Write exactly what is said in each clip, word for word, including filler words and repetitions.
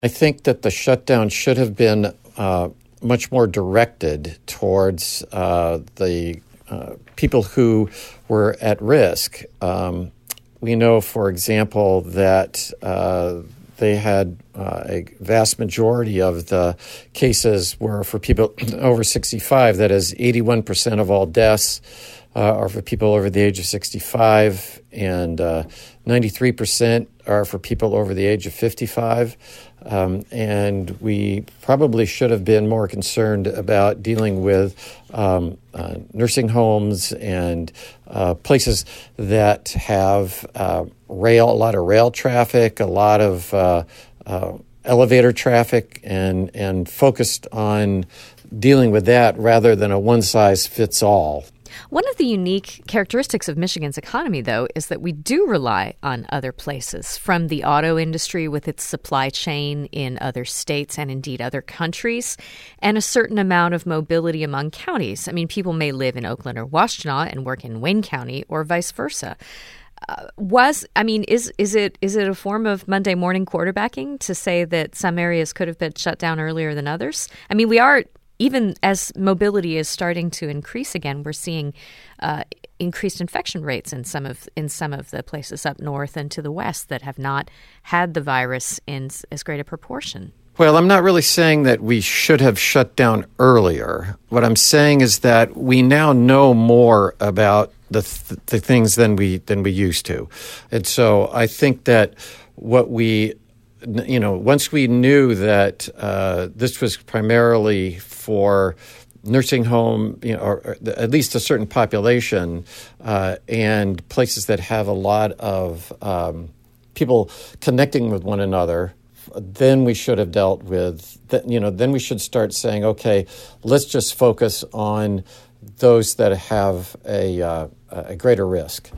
I think that the shutdown should have been uh, much more directed towards uh, the uh, people who were at risk. Um, we know, for example, that uh, they had uh, a vast majority of the cases were for people over sixty-five. That is, eighty-one percent of all deaths uh, are for people over the age of sixty-five, and uh, ninety-three percent are for people over the age of fifty-five. Um, and we probably should have been more concerned about dealing with um, uh, nursing homes and uh, places that have uh, rail, a lot of rail traffic, a lot of uh, uh, elevator traffic, and and focused on dealing with that rather than a one-size-fits-all. One of the unique characteristics of Michigan's economy, though, is that we do rely on other places, from the auto industry with its supply chain in other states and indeed other countries, and a certain amount of mobility among counties. I mean, people may live in Oakland or Washtenaw and work in Wayne County, or vice versa. Uh, was I mean, is is it is it a form of Monday morning quarterbacking to say that some areas could have been shut down earlier than others? I mean, we are. Even as mobility is starting to increase again, we're seeing uh, increased infection rates in some of in some of the places up north and to the west that have not had the virus in as great a proportion. Well, I'm not really saying that we should have shut down earlier. What I'm saying is that we now know more about the th- the things than we than we used to, and so I think that what we You know, once we knew that uh, this was primarily for nursing home, you know, or, or at least a certain population, uh, and places that have a lot of um, people connecting with one another, then we should have dealt with, th- you know, then we should start saying, okay, let's just focus on those that have a, uh, a greater risk.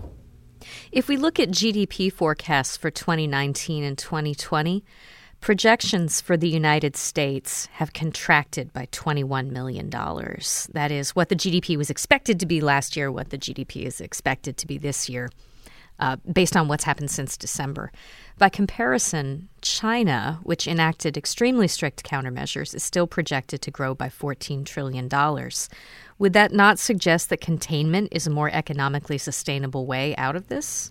If we look at G D P forecasts for twenty nineteen and twenty twenty, projections for the United States have contracted by twenty-one million dollars. That is what the G D P was expected to be last year, what the G D P is expected to be this year, uh, based on what's happened since December. By comparison, China, which enacted extremely strict countermeasures, is still projected to grow by fourteen trillion dollars. Would that not suggest that containment is a more economically sustainable way out of this?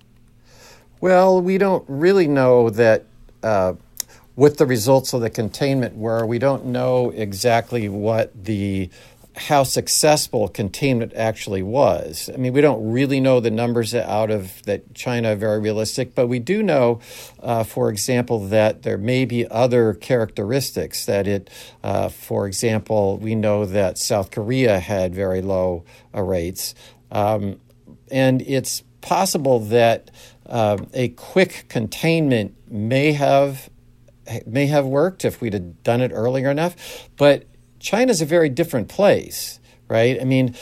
Well, we don't really know that uh, what the results of the containment were. We don't know exactly what the how successful containment actually was. I mean, we don't really know the numbers out of that China are very realistic, but we do know, uh, for example, that there may be other characteristics that it, uh, for example, we know that South Korea had very low uh, rates. Um, and it's possible that uh, a quick containment may have may have worked if we'd have done it earlier enough, but China's a very different place, right? I mean,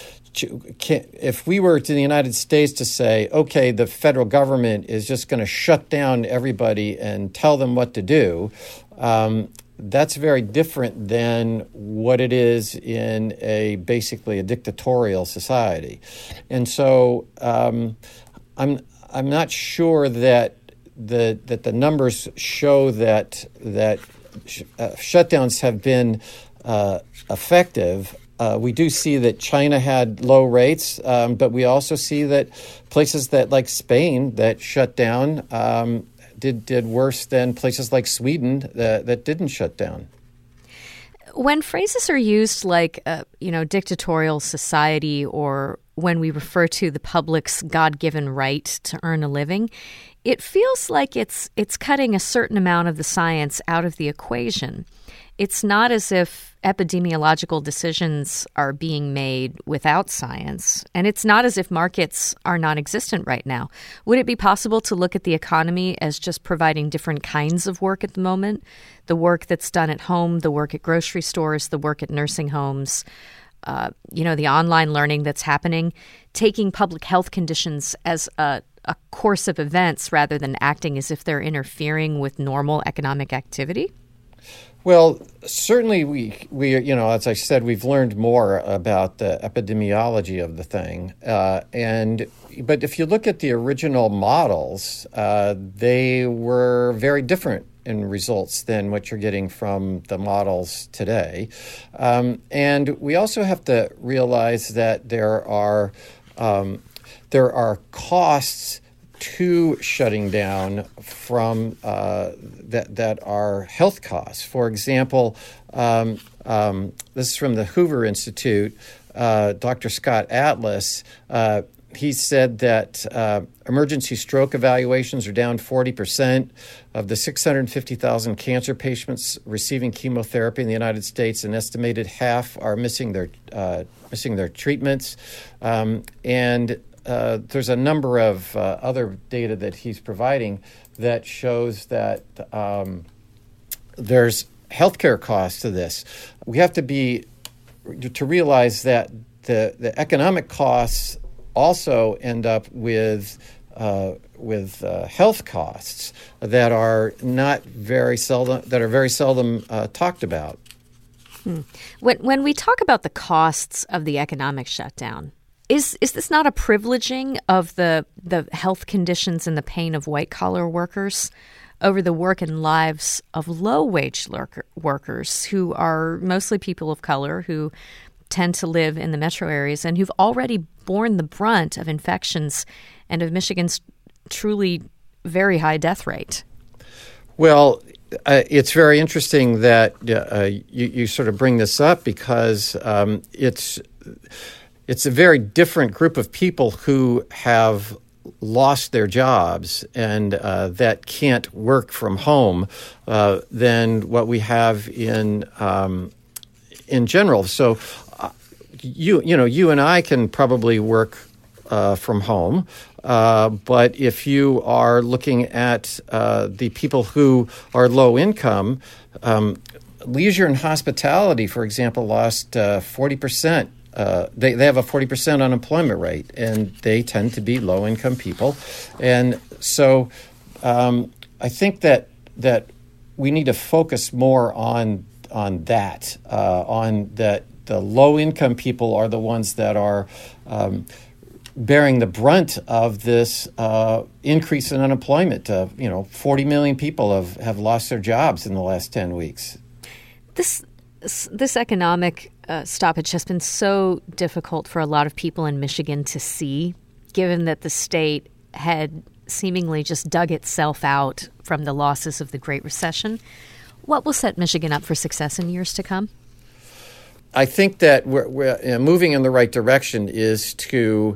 if we were to the United States to say, okay, the federal government is just going to shut down everybody and tell them what to do, um, that's very different than what it is in a basically a dictatorial society. And so um, I'm I'm not sure that the that the numbers show that that sh- uh, shutdowns have been Uh, effective. Uh, we do see that China had low rates, um, but we also see that places that like Spain that shut down um, did did worse than places like Sweden that, that didn't shut down. When phrases are used like, uh, you know, dictatorial society, or when we refer to the public's God-given right to earn a living, it feels like it's it's cutting a certain amount of the science out of the equation. It's not as if epidemiological decisions are being made without science, and it's not as if markets are non-existent right now. Would it be possible to look at the economy as just providing different kinds of work at the moment? The work that's done at home, the work at grocery stores, the work at nursing homes, uh, you know, the online learning that's happening, taking public health conditions as a, a course of events rather than acting as if they're interfering with normal economic activity? Well, certainly we, we, you know, as I said, we've learned more about the epidemiology of the thing. Uh, and but if you look at the original models, uh, they were very different in results than what you're getting from the models today. Um, and we also have to realize that there are um, there are costs to shutting down from uh, that that are health costs. For example, um, um, this is from the Hoover Institute. Uh, Doctor Scott Atlas. Uh, He said that uh, emergency stroke evaluations are down forty percent. Of the six hundred fifty thousand cancer patients receiving chemotherapy in the United States, an estimated half are missing their uh, missing their treatments. Um, and uh, there's a number of uh, other data that he's providing that shows that um, there's healthcare costs to this. We have to be to realize that the the economic costs also end up with uh, with uh, health costs that are not very seldom that are very seldom uh, talked about. Hmm. When when we talk about the costs of the economic shutdown, is is this not a privileging of the the health conditions and the pain of white collar workers over the work and lives of low wage lurker, workers who are mostly people of color who tend to live in the metro areas and who've already borne the brunt of infections and of Michigan's truly very high death rate? Well, uh, it's very interesting that uh, you, you sort of bring this up because um, it's it's a very different group of people who have lost their jobs and uh, that can't work from home uh, than what we have in um, in general. So. You you know you and I can probably work uh, from home, uh, but if you are looking at uh, the people who are low income, um, leisure and hospitality, for example, lost uh, forty percent. Uh, they they have a forty percent unemployment rate, and they tend to be low income people, and so um, I think that that we need to focus more on on that uh, on that. The low-income people are the ones that are um, bearing the brunt of this uh, increase in unemployment. Uh, you know, forty million people have, have lost their jobs in the last ten weeks. This this economic uh, stoppage has been so difficult for a lot of people in Michigan to see, given that the state had seemingly just dug itself out from the losses of the Great Recession. What will set Michigan up for success in years to come? I think that we're, we're you know, moving in the right direction is to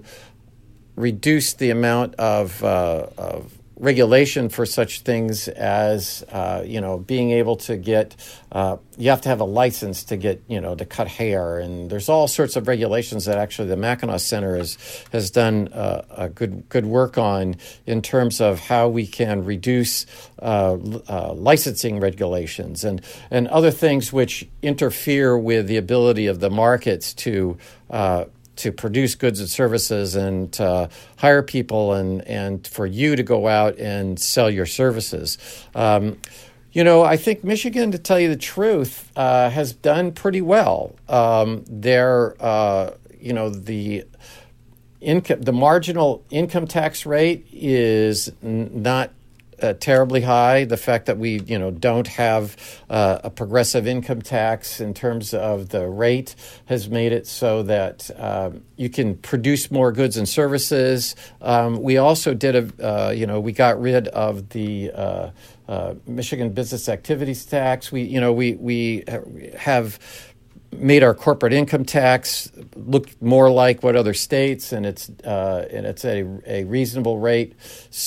reduce the amount of, uh, of regulation for such things as, uh, you know, being able to get, uh, you have to have a license to get, you know, to cut hair. And there's all sorts of regulations that actually the Mackinac Center has, has done uh, a good good work on in terms of how we can reduce uh, uh, licensing regulations and, and other things which interfere with the ability of the markets to uh, to produce goods and services and to hire people and, and for you to go out and sell your services. Um, you know, I think Michigan, to tell you the truth, uh, has done pretty well. Um, they're, uh, you know, the income, the marginal income tax rate is n- not Uh, terribly high. The fact that we, you know, don't have uh, a progressive income tax in terms of the rate has made it so that um, you can produce more goods and services. Um, we also did a, uh, you know, we got rid of the uh, uh, Michigan Business Activities Tax. We, you know, we we have made our corporate income tax look more like what other states, and it's uh, and it's a a reasonable rate.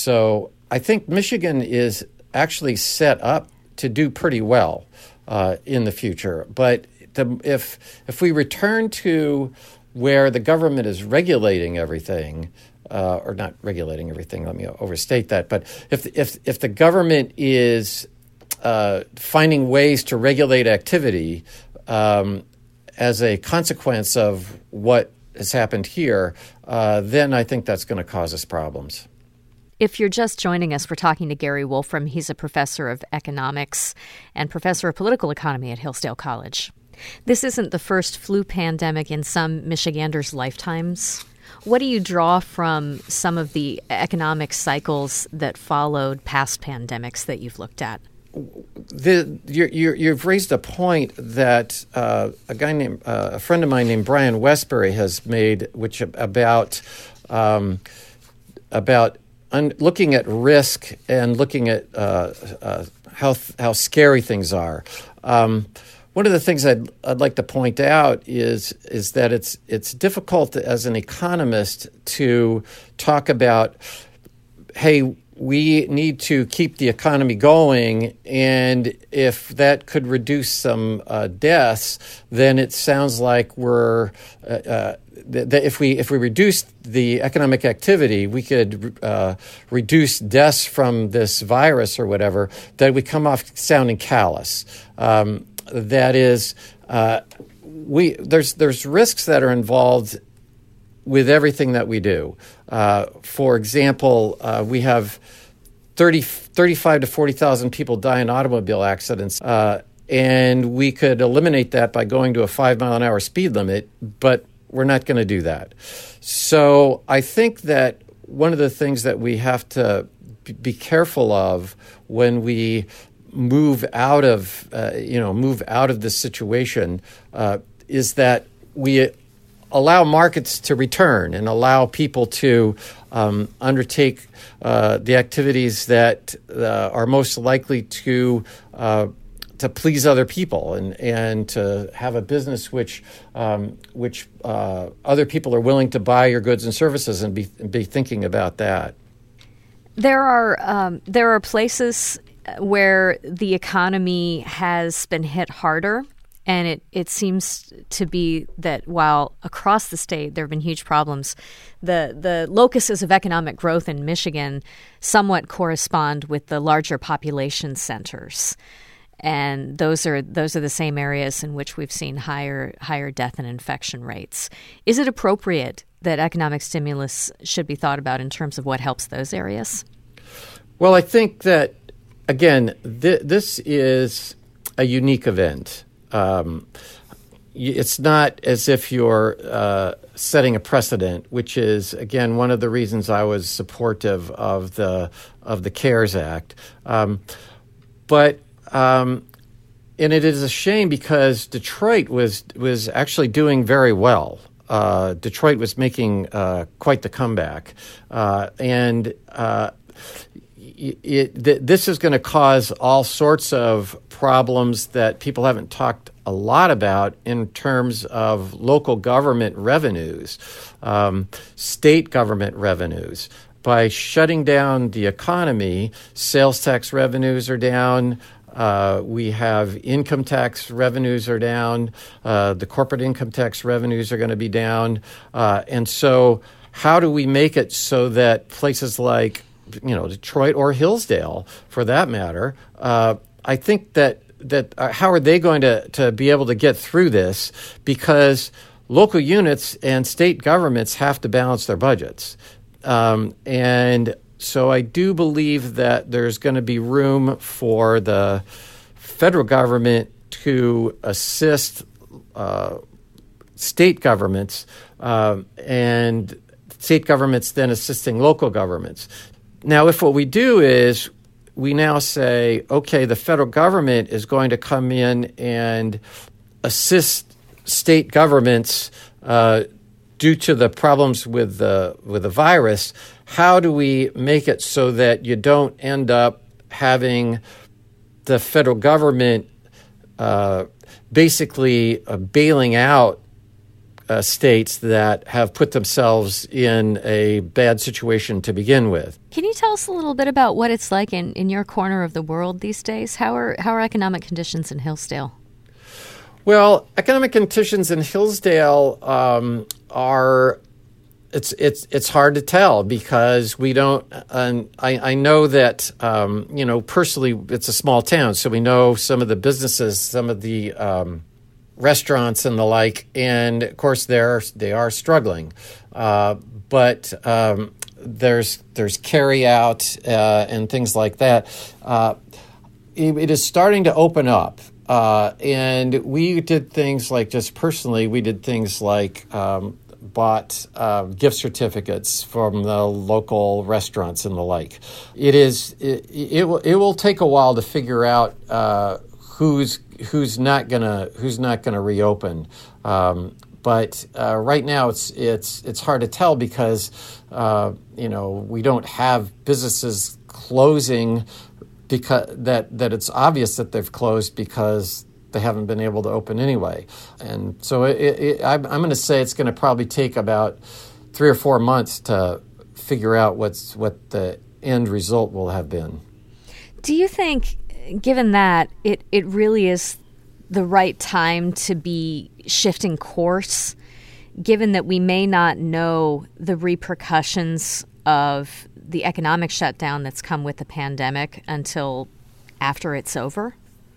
So I think Michigan is actually set up to do pretty well uh, in the future. But the, if if we return to where the government is regulating everything, uh, or not regulating everything, let me overstate that. But if if if the government is uh, finding ways to regulate activity um, as a consequence of what has happened here, uh, then I think that's going to cause us problems. If you're just joining us, we're talking to Gary Wolfram. He's a professor of economics and professor of political economy at Hillsdale College. This isn't the first flu pandemic in some Michiganders' lifetimes. What do you draw from some of the economic cycles that followed past pandemics that you've looked at? the, you're, you're, you've raised a point that uh, a guy named uh, a friend of mine named Brian Westbury has made, which about um, about un- looking at risk and looking at uh, uh, how how scary things are. Um, one of the things I'd, I'd like to point out is is that it's it's difficult as an economist to talk about, hey, we need to keep the economy going, and if that could reduce some uh, deaths, then it sounds like we're uh, uh, that th- if we if we reduce the economic activity, we could uh, reduce deaths from this virus or whatever. That we come off sounding callous. Um, that is, uh, we there's there's risks that are involved with everything that we do. Uh, for example, uh, we have thirty, thirty-five to forty thousand people die in automobile accidents, uh, and we could eliminate that by going to a five mile an hour speed limit, but we're not going to do that. So I think that one of the things that we have to be careful of when we move out of, uh, you know, move out of this situation uh, is that we allow markets to return and allow people to um, undertake uh, the activities that uh, are most likely to uh, to please other people and, and to have a business which um, which uh, other people are willing to buy your goods and services and be and be thinking about that. There are um, there are places where the economy has been hit harder. And it, it seems to be that while across the state there have been huge problems, the, the locuses of economic growth in Michigan somewhat correspond with the larger population centers. And those are those are the same areas in which we've seen higher higher death and infection rates. Is it appropriate that economic stimulus should be thought about in terms of what helps those areas? Well, I think that, again, th- this is a unique event. Um, it's not as if you're uh, setting a precedent, which is, again, one of the reasons I was supportive of the of the CARES Act. Um, but um, and it is a shame because Detroit was was actually doing very well. Uh, Detroit was making uh, quite the comeback, uh, and uh, It, th- this is going to cause all sorts of problems that people haven't talked a lot about in terms of local government revenues, um, state government revenues. By shutting down the economy, sales tax revenues are down. Uh, we have income tax revenues are down. Uh, the corporate income tax revenues are going to be down. Uh, and so how do we make it so that places like you know, Detroit or Hillsdale, for that matter, uh, I think that that uh, how are they going to, to be able to get through this? Because local units and state governments have to balance their budgets. Um, and so I do believe that there's going to be room for the federal government to assist uh, state governments uh, and state governments then assisting local governments. Now, if what we do is we now say, okay, the federal government is going to come in and assist state governments uh, due to the problems with the with the virus, how do we make it so that you don't end up having the federal government uh, basically uh, bailing out Uh, states that have put themselves in a bad situation to begin with? Can you tell us a little bit about what it's like in, in your corner of the world these days? How are how are economic conditions in Hillsdale? Well, economic conditions in Hillsdale um, are it's it's it's hard to tell because we don't. Um, I, I know that um, you know personally, it's a small town, so we know some of the businesses, some of the um, restaurants and the like, and of course they're they are struggling, uh, but um, there's there's carry out uh, and things like that. Uh, it, it is starting to open up, uh, and we did things like just personally we did things like um, bought uh, gift certificates from the local restaurants and the like. It is it, it will it will take a while to figure out uh, who's who's not gonna who's not gonna reopen. Um, but uh, right now it's it's it's hard to tell because uh, you know we don't have businesses closing because that that it's obvious that they've closed because they haven't been able to open anyway. And so it, it, I'm, I'm going to say it's going to probably take about three or four months to figure out what's what the end result will have been. Do you think, given that, it, it really is the right time to be shifting course, given that we may not know the repercussions of the economic shutdown that's come with the pandemic until after it's over?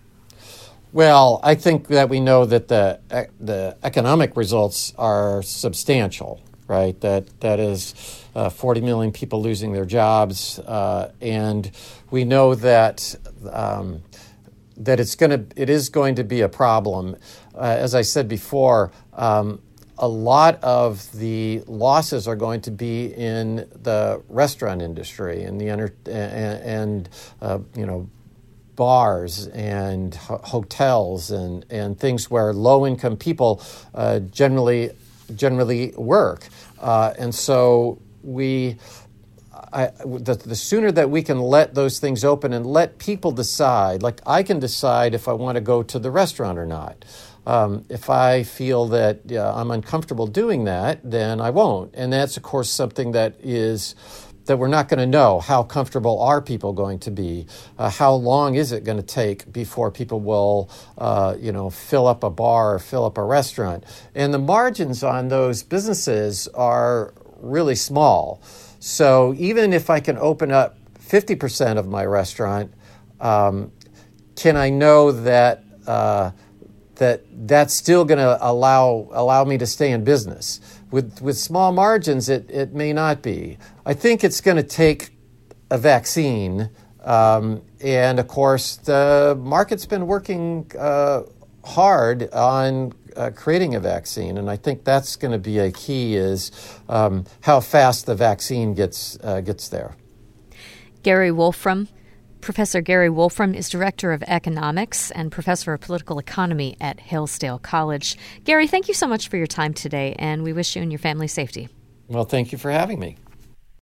Well, I think that we know that the the economic results are substantial, right? That that is uh, forty million people losing their jobs, uh, and we know that um, that it's going to it is going to be a problem. Uh, as I said before, um, a lot of the losses are going to be in the restaurant industry and the enter- and, and uh, you know. bars and ho- hotels and, and things where low-income people uh, generally generally work. Uh, and so we, I, the, the sooner that we can let those things open and let people decide, like I can decide if I want to go to the restaurant or not. Um, if I feel that uh, I'm uncomfortable doing that, then I won't. And that's, of course, something that is... that we're not going to know. How comfortable are people going to be? Uh, how long is it going to take before people will, uh, you know, fill up a bar or fill up a restaurant? And the margins on those businesses are really small. So even if I can open up fifty percent of my restaurant, um, can I know that uh, that that's still going to allow allow me to stay in business? With with small margins, it, it may not be. I think it's going to take a vaccine. Um, and, of course, the market's been working uh, hard on uh, creating a vaccine. And I think that's going to be a key is um, how fast the vaccine gets uh, gets there. Gary Wolfram. Professor Gary Wolfram is Director of Economics and Professor of Political Economy at Hillsdale College. Gary, thank you so much for your time today, and we wish you and your family safety. Well, thank you for having me.